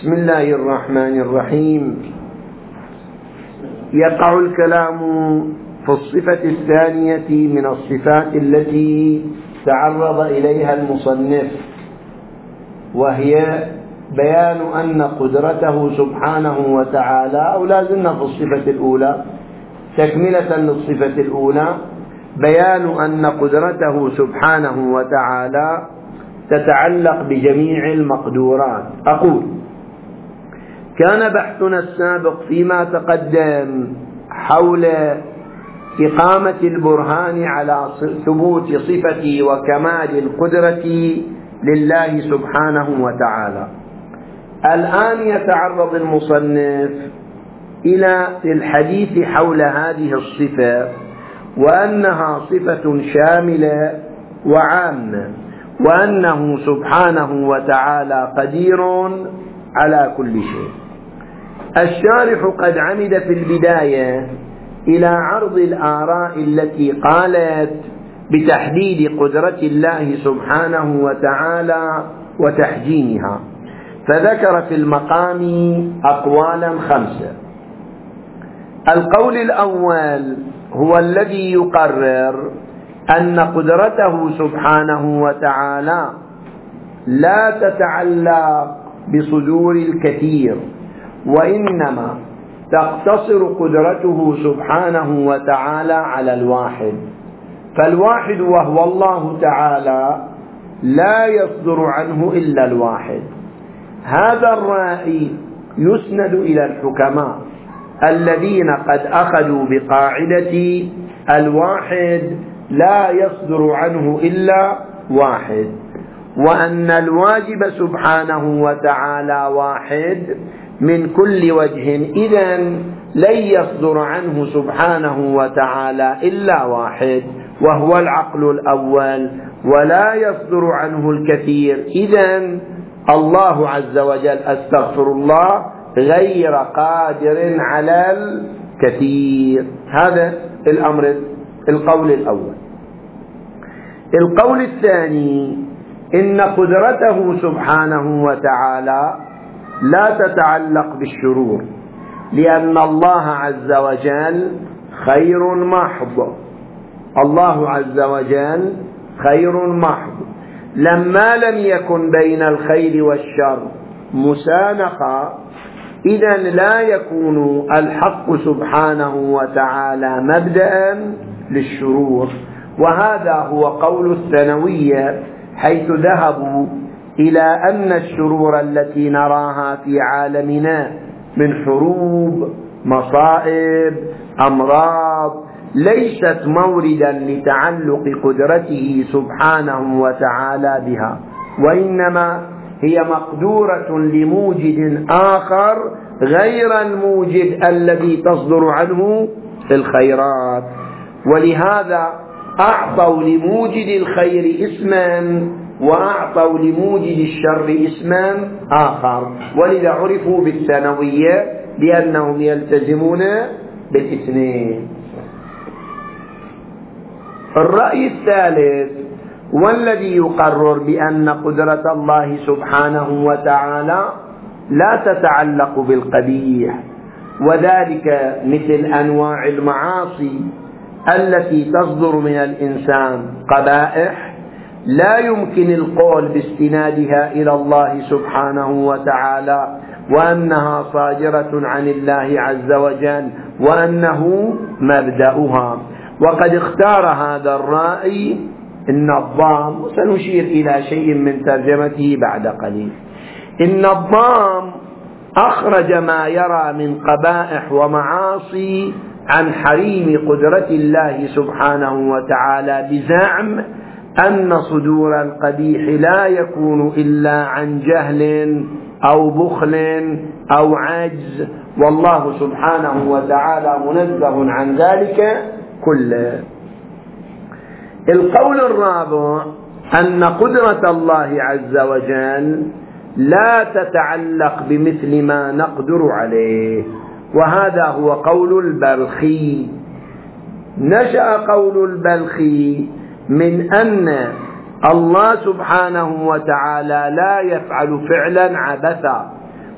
بسم الله الرحمن الرحيم. يقع الكلام في الصفة الثانية من الصفات التي تعرض إليها المصنف، وهي بيان أن قدرته سبحانه وتعالى، أو لازلنا في الصفة الأولى تكملة للصفة الأولى، بيان أن قدرته سبحانه وتعالى تتعلق بجميع المقدورات. أقول: كان بحثنا السابق فيما تقدم حول إقامة البرهان على ثبوت صفة وكمال القدرة لله سبحانه وتعالى. الآن يتعرض المصنف إلى الحديث حول هذه الصفة، وأنها صفة شاملة وعامة، وأنه سبحانه وتعالى قدير على كل شيء. الشارح قد عمد في البداية إلى عرض الآراء التي قالت بتحديد قدرة الله سبحانه وتعالى وتحجيمها، فذكر في المقام أقوالا 5. القول الأول هو الذي يقرر أن قدرته سبحانه وتعالى لا تتعلق بصدور الكثير، وإنما تقتصر قدرته سبحانه وتعالى على الواحد. فالواحد وهو الله تعالى لا يصدر عنه إلا الواحد. هذا الرأي يسند إلى الحكماء الذين قد أخذوا بقاعدة الواحد لا يصدر عنه إلا واحد، وأن الواجب سبحانه وتعالى واحد من كل وجه، إذن لن يصدر عنه سبحانه وتعالى إلا واحد وهو العقل الأول، ولا يصدر عنه الكثير، إذن الله عز وجل أستغفر الله غير قادر على الكثير. هذا القول الأول. القول الثاني: إن قدرته سبحانه وتعالى لا تتعلق بالشرور، لأن الله عز وجل خير محض. الله عز وجل خير محض. لما لم يكن بين الخير والشر مسانقة، إذن لا يكون الحق سبحانه وتعالى مبدأ للشرور. وهذا هو قول الثانوية، حيث ذهبوا إلى أن الشرور التي نراها في عالمنا من حروب، مصائب، أمراض، ليست موردا لتعلق قدرته سبحانه وتعالى بها، وإنما هي مقدورة لموجد آخر غير الموجد الذي تصدر عنه الخيرات. ولهذا أعطوا لموجد الخير اسما، وأعطوا لموجد الشر اسما آخر، ولذا عرفوا بالثانوية لأنهم يلتزمون بالاثنين. الرأي الثالث والذي يقرر بأن قدرة الله سبحانه وتعالى لا تتعلق بالقبيح، وذلك مثل أنواع المعاصي التي تصدر من الإنسان قبائح لا يمكن القول باستنادها إلى الله سبحانه وتعالى، وأنها صادرة عن الله عز وجل، وأنه مبدأها. وقد اختار هذا الرأي النظام، وسنشير إلى شيء من ترجمته بعد قليل. النظام أخرج ما يرى من قبائح ومعاصي عن حريم قدرة الله سبحانه وتعالى، بزعم أن صدور القبيح لا يكون إلا عن جهل أو بخل أو عجز، والله سبحانه وتعالى منزه عن ذلك كله. القول الرابع أن قدرة الله عز وجل لا تتعلق بمثل ما نقدر عليه، وهذا هو قول البلخي. نشأ قول البلخي من أن الله سبحانه وتعالى لا يفعل فعلا عبثا،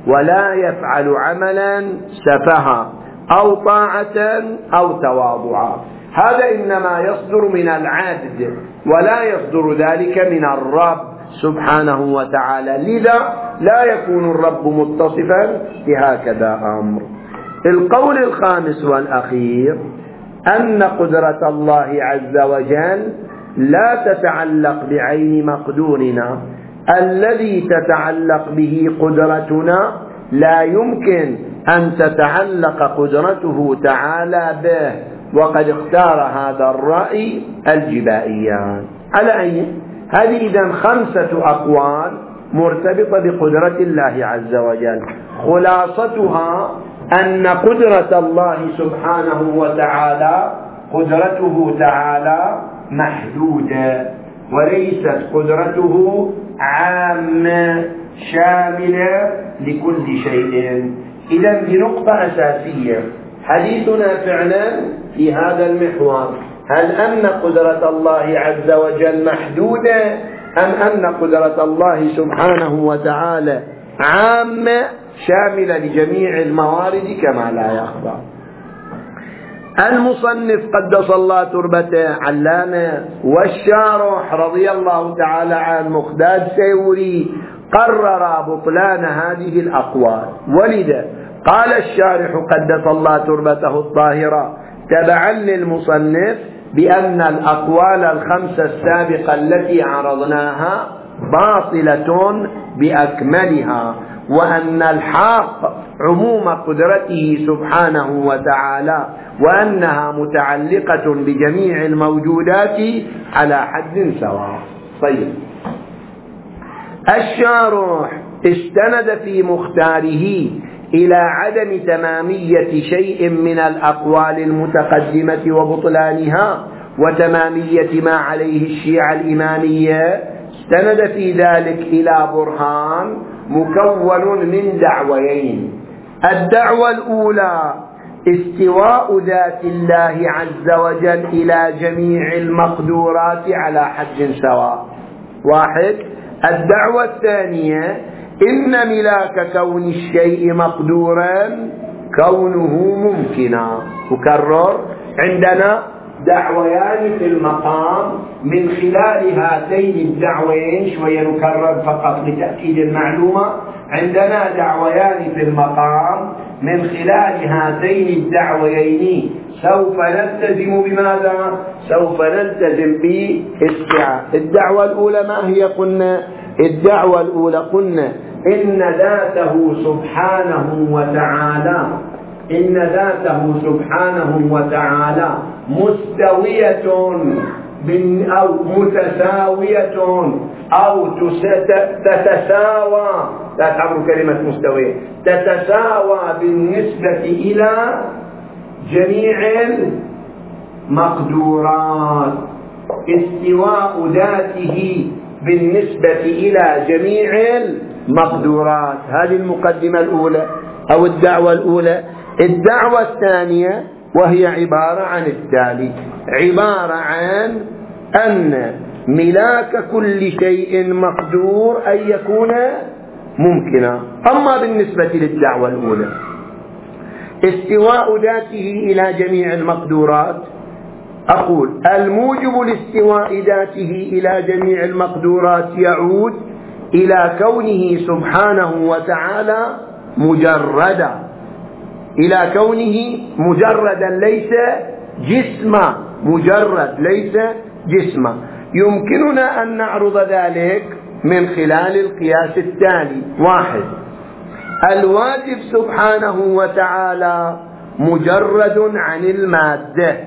ولا يفعل عملا سفها أو طاعة أو تواضعا. هذا إنما يصدر من العبد ولا يصدر ذلك من الرب سبحانه وتعالى، لذا لا يكون الرب متصفا بهكذا أمر. القول الخامس والأخير أن قدرة الله عز وجل لا تتعلق بعين مقدورنا، الذي تتعلق به قدرتنا لا يمكن أن تتعلق قدرته تعالى به، وقد اختار هذا الرأي الجبائيان. على أي هذه إذن 5 أقوال مرتبطة بقدرة الله عز وجل، خلاصتها أن قدرة الله سبحانه وتعالى قدرته تعالى محدودة، وليست قدرته عامة شاملة لكل شيء. إذن بنقطة أساسية حديثنا فعلا في هذا المحور، هل أن قدرة الله عز وجل محدودة أم أن قدرة الله سبحانه وتعالى عامة شاملة لجميع الموارد كما لا يخفى. المصنف قدس الله تربته علامة والشارح رضي الله تعالى عن مخداد سيوري قرر بطلان هذه الأقوال، ولذا قال الشارح قدس الله تربته الطاهرة تبعا للمصنف بأن الأقوال ال5 السابقة التي عرضناها باطلة بأكملها، وأن الحق عموم قدرته سبحانه وتعالى، وأنها متعلقة بجميع الموجودات على حد سواء. طيب، الشارح استند في مختاره إلى عدم تمامية شيء من الأقوال المتقدمة وبطلانها وتمامية ما عليه الشيعة الإمامية، استند في ذلك إلى برهان مكون من دعويين. الدعوة الأولى استواء ذات الله عز وجل إلى جميع المقدورات على حد سواء، 1. الدعوة الثانية إن ملاك كون الشيء مقدورا كونه ممكنا. أكرر، عندنا دعويان في المقام، من خلال هاتين الدعوين شوية نكرر فقط لتأكيد المعلومة، عندنا دعويان في المقام من خلال هاتين الدعويين سوف نلتزم بماذا؟ سوف نلتزم باستيعاب. الدعوة الأولى ما هي؟ قلنا الدعوة الأولى قلنا إن ذاته سبحانه وتعالى مستوية أو متساوية أو تتساوى، لا تعبر كلمة مستوية، تتساوى بالنسبة إلى جميع المقدورات. استواء ذاته بالنسبة إلى جميع المقدورات، هذه المقدمة الأولى أو الدعوة الأولى. الدعوة الثانية وهي عبارة عن التالي، عبارة عن أن ملاك كل شيء مقدور أن يكون ممكنا. أما بالنسبة للدعوة الأولى استواء ذاته إلى جميع المقدورات، أقول الموجب لاستواء ذاته إلى جميع المقدورات يعود إلى كونه سبحانه وتعالى مجردا، إلى كونه مجردا ليس جسما، مجرد ليس جسما. يمكننا أن نعرض ذلك من خلال القياس التالي. 1. الواجب سبحانه وتعالى مجرد عن المادة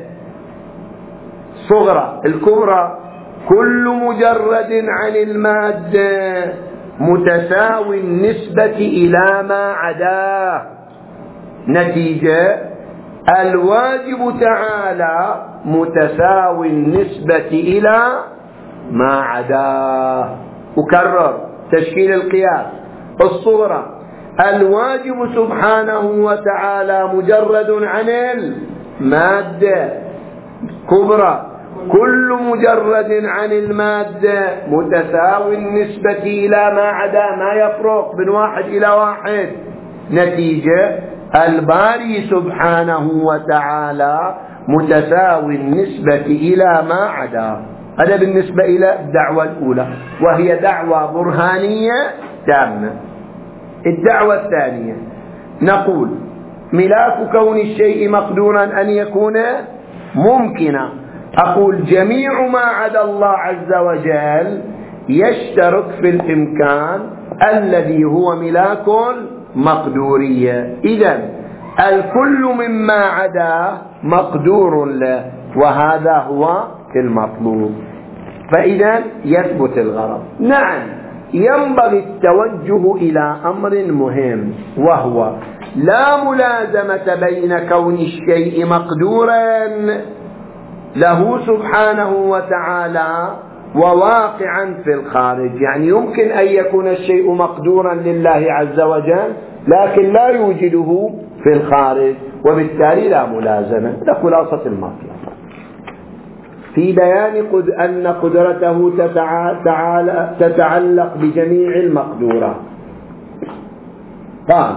صغرى الكبرى، كل مجرد عن المادة متساوي النسبة إلى ما عداه. نتيجة الواجب تعالى متساوي النسبة إلى ما عداه. أكرر تشكيل القياس الصغرى، الواجب سبحانه وتعالى مجرد عن المادة، كبرى كل مجرد عن المادة متساوي النسبة إلى ما عدا، ما يفرق من 1 إلى 1، نتيجة الباري سبحانه وتعالى متساوي النسبة إلى ما عدا. هذا بالنسبة إلى الدعوة الأولى، وهي دعوة برهانية تامة. الدعوة الثانية نقول ملاك كون الشيء مقدورا أن يكون ممكنا. أقول جميع ما عدا الله عز وجل يشترك في الإمكان الذي هو ملاك مقدورية. إذن الكل مما عدا مقدور له، وهذا هو المطلوب. فإذا يثبت الغرض. نعم، ينبغي التوجه إلى أمر مهم، وهو لا ملازمة بين كون الشيء مقدورا له سبحانه وتعالى وواقعا في الخارج. يعني يمكن أن يكون الشيء مقدورا لله عز وجل لكن لا يوجده في الخارج، وبالتالي لا ملازمة. هذا خلاصة المطلب في بيان أن قدرته تتعلق بجميع المقدورات. قال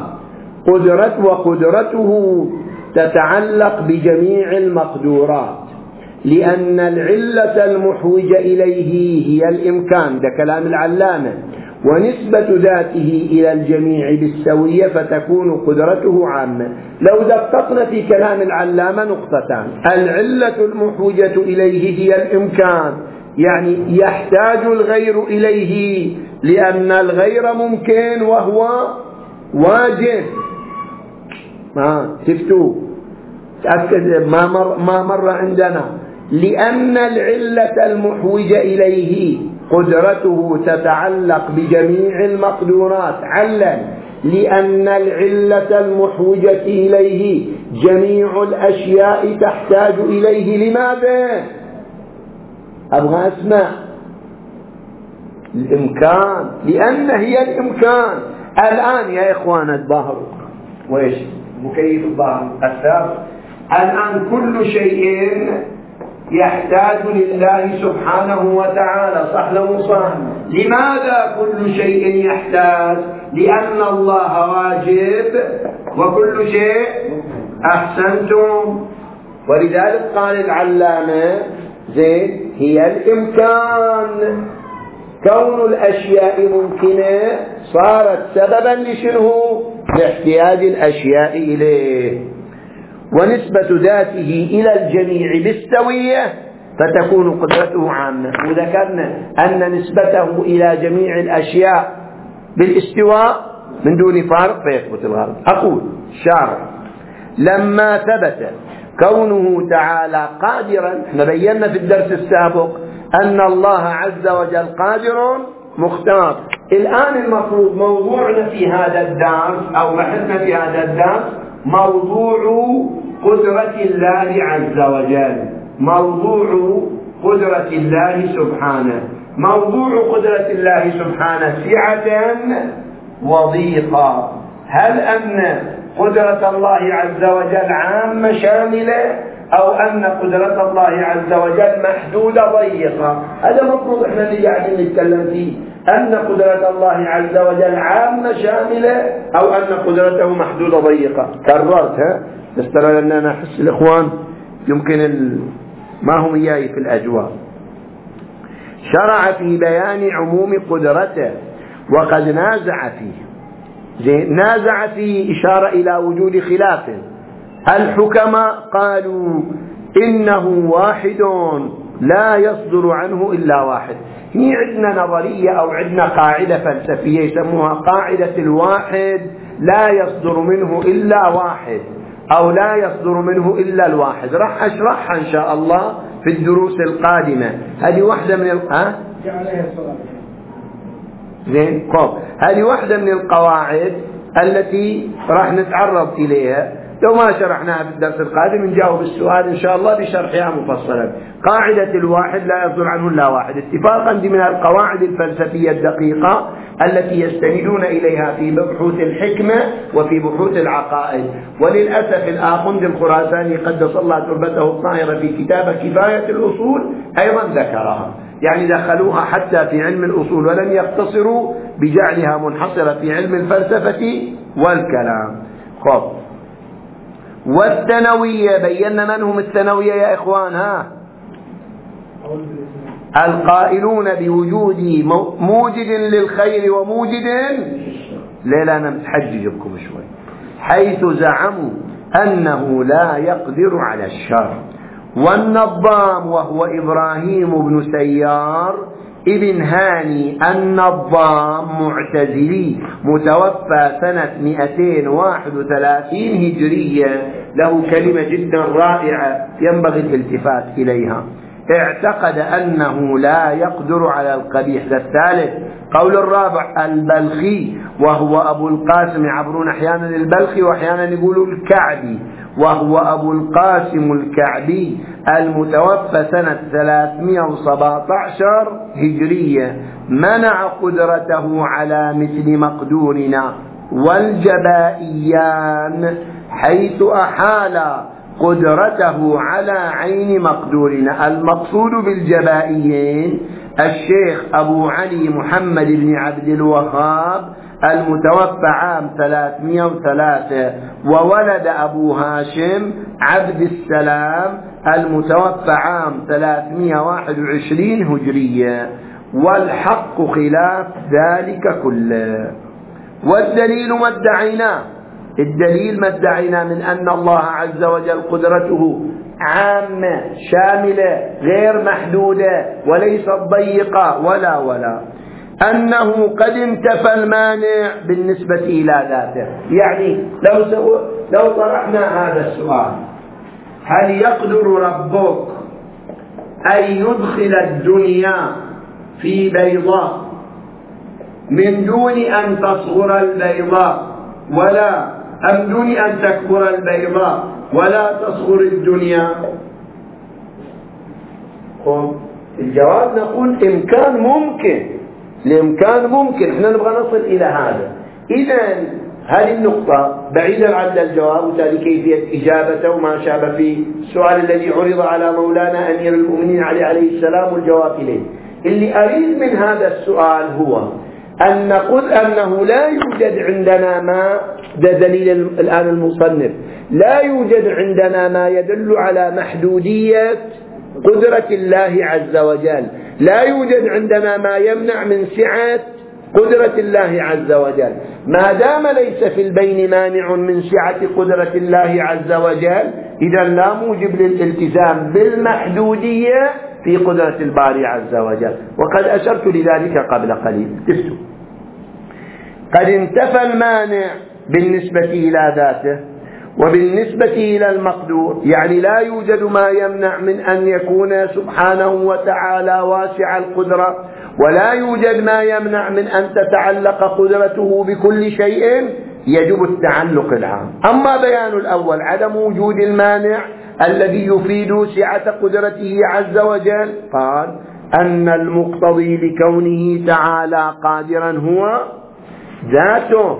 وقدرته تتعلق بجميع المقدورات لأن العلة المحوجة إليه هي الإمكان. ده كلام العلامة. ونسبة ذاته إلى الجميع بالسوية فتكون قدرته عامة. لو دققنا في كلام العلامة نقطتان: العلة المحوجة إليه هي الإمكان، يعني يحتاج الغير إليه لأن الغير ممكن وهو واجب. شفتوا؟ تأكد ما مر عندنا. لأن العلة المحوجة إليه قدرته تتعلق بجميع المقدورات. علا لأن العلة المحوجة إليه جميع الأشياء تحتاج إليه. لماذا؟ أبغى أسمع. الإمكان، لأن هي الإمكان. الآن يا إخوان الظهر وإيش مكيف الظهر الثابت، الآن كل شيء يحتاج لله سبحانه وتعالى، صح لو صح؟ لماذا كل شيء يحتاج؟ لأن الله واجب وكل شيء أحسنتم. ولذلك قال العلامة زين هي الإمكان. كون الأشياء ممكنة صارت سببا لشنو؟ لاحتياج الأشياء إليه. ونسبة ذاته إلى الجميع بالسوية فتكون قدرته عامة. وذكرنا أن نسبته إلى جميع الأشياء بالاستواء من دون فارق فيثبت الغرض. أقول شارع لما ثبت كونه تعالى قادرا، احنا بينا في الدرس السابق أن الله عز وجل قادر مختار. الآن المفروض موضوعنا في هذا الدرس أو بحثنا في هذا الدرس موضوع قدرة الله عز وجل، موضوع قدرة الله سبحانه. موضوع قدرة الله سبحانه سعة وضيقة. هل أن قدرة الله عز وجل عامة شاملة أو أن قدرة الله عز وجل محدودة ضيقة؟ هذا مفروض احنا اللي قاعدين نتكلم فيه، أن قدرة الله عز وجل عامة شاملة أو أن قدرته محدودة ضيقة. كررتها بس ترى لأن أنا أحس الإخوان يمكن ما هم إياي في الأجواء. شرع في بيان عموم قدرته وقد نازع فيه. نازع فيه إشارة إلى وجود خلاف. الحكماء قالوا إنه واحد لا يصدر عنه إلا واحد. هي عندنا نظرية أو عندنا قاعدة فلسفية يسموها قاعدة الواحد، لا يصدر منه إلا واحد أو لا يصدر منه إلا الواحد. راح أشرحها إن شاء الله في الدروس القادمة. هذه واحدة من زين قوم. هذه واحدة من القواعد التي راح نتعرض إليها. لو ما شرحناها في الدرس القادم نجاوب السؤال إن شاء الله بشرحها مفصلا. قاعدة الواحد لا يصدر عنه إلا واحد اتفاقا من القواعد الفلسفية الدقيقة التي يستندون إليها في بحوث الحكمة وفي بحوث العقائد. وللأسف الآخوند الخراساني قدس الله تربته الطاهرة في كتابه كفاية الأصول أيضا ذكرها. يعني دخلوها حتى في علم الأصول ولم يقتصروا بجعلها منحصرة في علم الفلسفة والكلام. خب، والثانوية بينا من هم الثانوية يا إخوان؟ القائلون بوجود موجد للخير وموجد لا أنا متحجج بكم شوي، حيث زعموا أنه لا يقدر على الشر. والنظام وهو إبراهيم بن سيار ابن هاني النظام معتزلي متوفى سنة 231 هجرية، له كلمة جدا رائعة ينبغي الالتفات إليها. اعتقد أنه لا يقدر على القبيح. الثالث قول الرابع البلخي وهو أبو القاسم، يعبرون أحيانا البلخي وأحيانا يقولوا الكعبي، وهو أبو القاسم الكعبي المتوفى سنة 317 هجرية، منع قدرته على مثل مقدورنا والجبائيان، حيث أحال قدرته على عين مقدورنا. المقصود بالجبائيين الشيخ أبو علي محمد بن عبد الوهاب المتوفى عام 303، وولد أبو هاشم عبد السلام المتوفى عام 321 هجرية، والحق خلاف ذلك كله. والدليل ما ادعيناه، الدليل ما ادعينا من أن الله عز وجل قدرته عامة شاملة غير محدودة وليست ضيقة ولا أنه قد انتفى المانع بالنسبة إلى ذاته. يعني لو طرحنا هذا السؤال، هل يقدر ربك أن يدخل الدنيا في بيضاء من دون أن تصغر البيضاء ولا أم دون أن تكبر البيضاء ولا تصغر الدنيا؟ الجواب نقول إمكان ممكن، الإمكان ممكن، احنا نبغى نصل إلى هذا. إذن هذه النقطة بعيدا عن الجواب وتالي كيفية إجابته وما شابه في السؤال الذي عرض على مولانا أمير المؤمنين عليه السلام والجواب إليه. اللي أريد من هذا السؤال هو أن نقول أنه لا يوجد عندنا ما، ده دليل الآن المصنف، لا يوجد عندنا ما يدل على محدودية قدرة الله عز وجل، لا يوجد عندنا ما يمنع من سعة قدرة الله عز وجل. ما دام ليس في البين مانع من سعة قدرة الله عز وجل، إذا لا موجب للالتزام بالمحدودية في قدرة الباري عز وجل، وقد أشرت لذلك قبل قليل. تفتوا قد انتفى المانع بالنسبة إلى ذاته وبالنسبة إلى المقدور، يعني لا يوجد ما يمنع من أن يكون سبحانه وتعالى واسع القدرة، ولا يوجد ما يمنع من أن تتعلق قدرته بكل شيء، يجب التعلق العام. أما بيان الأول عدم وجود المانع الذي يفيد سعة قدرته عز وجل، قال أن المقتضي لكونه تعالى قادرا هو ذاته،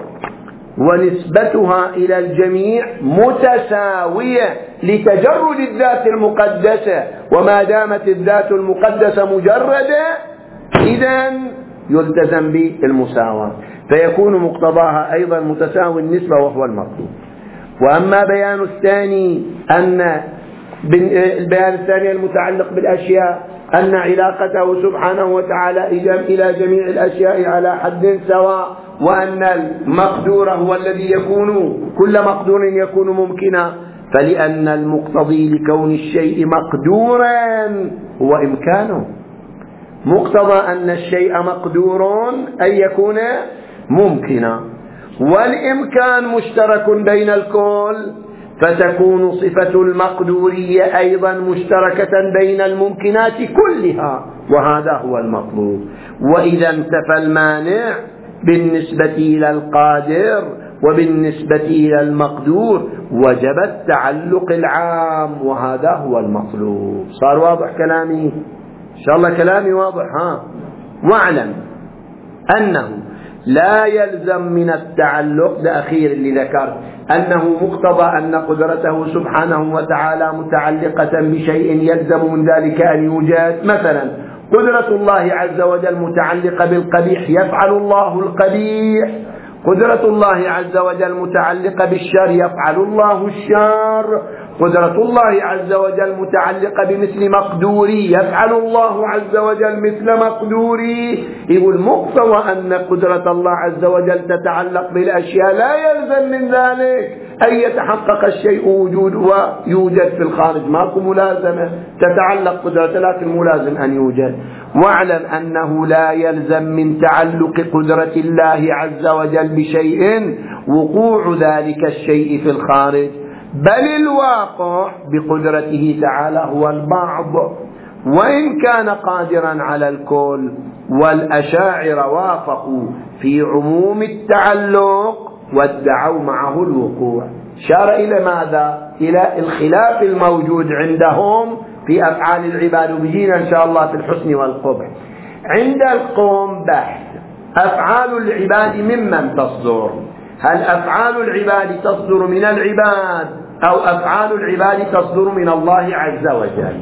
ونسبتها إلى الجميع متساوية لتجرد الذات المقدسة، وما دامت الذات المقدسة مجردة إذن يلتزم بالمساواة، فيكون مقتضاها أيضا متساوي النسبة وهو المطلوب. وأما بيان الثاني أن البيان الثاني المتعلق بالأشياء أن علاقته سبحانه وتعالى إلى جميع الأشياء على حد سواء، وأن المقدور هو الذي يكون، كل مقدور يكون ممكنا، فلأن المقتضي لكون الشيء مقدورا هو إمكانه، مقتضى أن الشيء مقدور أن يكون ممكنا، والإمكان مشترك بين الكل، فتكون صفة المقدورية أيضا مشتركة بين الممكنات كلها، وهذا هو المطلوب. وإذا انتفى المانع بالنسبة إلى القادر وبالنسبة إلى المقدور وجب التعلق العام، وهذا هو المطلوب. صار واضح كلامي؟ إن شاء الله كلامي واضح. واعلم أنه لا يلزم من التعلق، ده أخير اللي ذكرت، أنه مقتضى أن قدرته سبحانه وتعالى متعلقة بشيء يلزم من ذلك أن يوجد مثلا قدرة الله عز وجل متعلقة بالقبيح، يفعل الله القبيح. قدرة الله عز وجل متعلقة بالشر، يفعل الله الشر. قدرة الله عز وجل متعلقة بمثل مقدوري، يفعل الله عز وجل مثل مقدوري. يقول مقتضى أن قدرة الله عز وجل تتعلق بالأشياء لا يلزم من ذلك أن يتحقق الشيء وجود ويوجد في الخارج، ماكو ملازمة، تتعلق قدرته لكن ملازم أن يوجد. واعلم أنه لا يلزم من تعلق قدرة الله عز وجل بشيء وقوع ذلك الشيء في الخارج، بل الواقع بقدرته تعالى هو البعض وإن كان قادرا على الكل. والأشاعرة وافقوا في عموم التعلق وادعوا معه الوقوع. شار إلى ماذا؟ إلى الخلاف الموجود عندهم في أفعال العباد، وبيجينا إن شاء الله في الحسن والقبح. عند القوم بحث أفعال العباد ممن تصدر، هل أفعال العباد تصدر من العباد أو أفعال العباد تصدر من الله عز وجل؟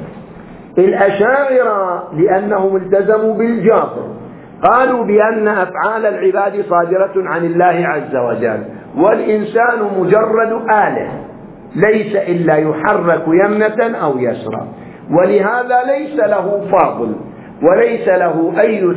الأشاعرة لأنهم التزموا بالجبر قالوا بأن أفعال العباد صادرة عن الله عز وجل، والإنسان مجرد آلة ليس إلا يحرك يمنة أو يسرى، ولهذا ليس له فاضل وليس له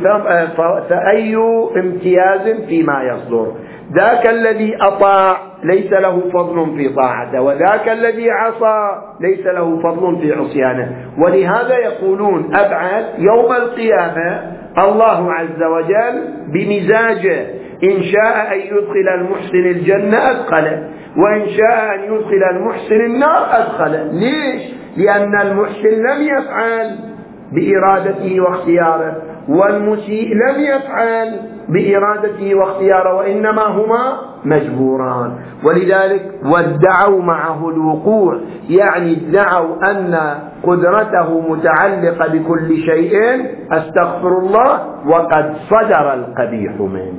أي امتياز فيما يصدر. ذاك الذي أطاع ليس له فضل في طاعته، وذاك الذي عصى ليس له فضل في عصيانه. ولهذا يقولون أبعد يوم القيامة الله عز وجل بمزاجه، إن شاء أن يدخل المحسن الجنة أدخله، وإن شاء أن يدخل المحسن النار أدخله. ليش؟ لأن المحسن لم يفعل بإرادته واختياره، والمسيء لم يفعل بإرادته واختياره، وإنما هما مجبوران. ولذلك وادعوا معه الوقوع، يعني ادعوا أن قدرته متعلقة بكل شيء، أستغفر الله، وقد صدر القبيح منه.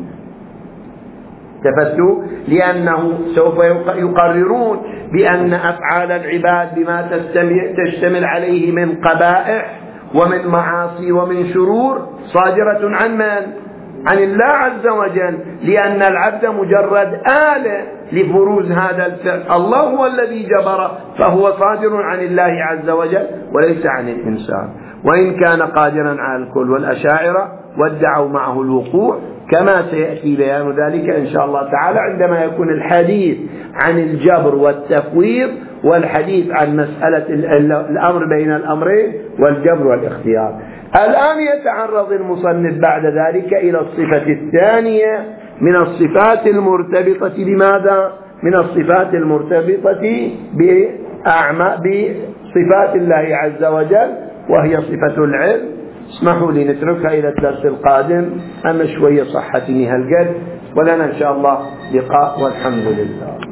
تفتوا؟ لأنه سوف يقررون بأن أفعال العباد بما تشتمل عليه من قبائح ومن معاصي ومن شرور صادرة عن من؟ عن الله عز وجل، لأن العبد مجرد آلة لبروز هذا الفعل، الله هو الذي جبره، فهو صادر عن الله عز وجل وليس عن الإنسان، وإن كان قادرا على الكل. والأشاعرة وادعوا معه الوقوع، كما سيأتي بيان ذلك إن شاء الله تعالى عندما يكون الحديث عن الجبر والتفويض، والحديث عن مسألة الأمر بين الأمرين والجبر والاختيار. الآن يتعرض المصنف بعد ذلك إلى الصفة الثانية من الصفات المرتبطة بماذا؟ من الصفات المرتبطة بصفات الله عز وجل، وهي صفة العلم. اسمحوا لي نتركها إلى الدرس القادم، أما شوية صحتني هالقد، ولنا إن شاء الله لقاء والحمد لله.